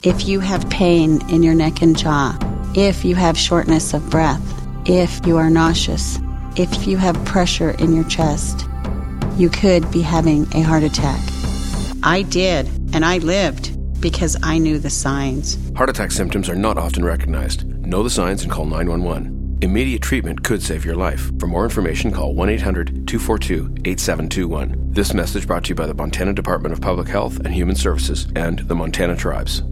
If you have pain in your neck and jaw, if you have shortness of breath, if you are nauseous, if you have pressure in your chest, you could be having a heart attack. I did, and I lived because I knew the signs. Heart attack symptoms are not often recognized. Know the signs and call 911. Immediate treatment could save your life. For more information, call 1-800-242-8721. This message brought to you by the Montana Department of Public Health and Human Services and the Montana Tribes.